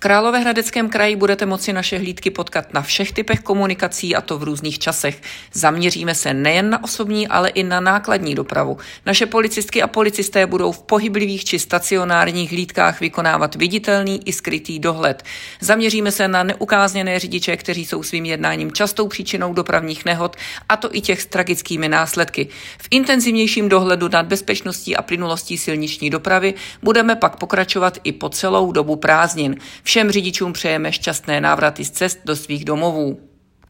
Královéhradeckém kraji budete moci naše hlídky potkat na všech typech komunikací, a to v různých časech. Zaměříme se nejen na osobní, ale i na nákladní dopravu. Naše policistky a policisté budou v pohyblivých či stacionárních hlídkách vykonávat viditelný i skrytý dohled. Zaměříme se na neukázněné řidiče, kteří jsou svým jednáním častou příčinou dopravních nehod, a to i těch s tragickými následky. V intenzivnějším dohledu nad bezpečností a plynulostí silniční dopravy budeme pak pokračovat i po celou dobu prázdnin. Všem řidičům přejeme šťastné návraty z cest do svých domovů.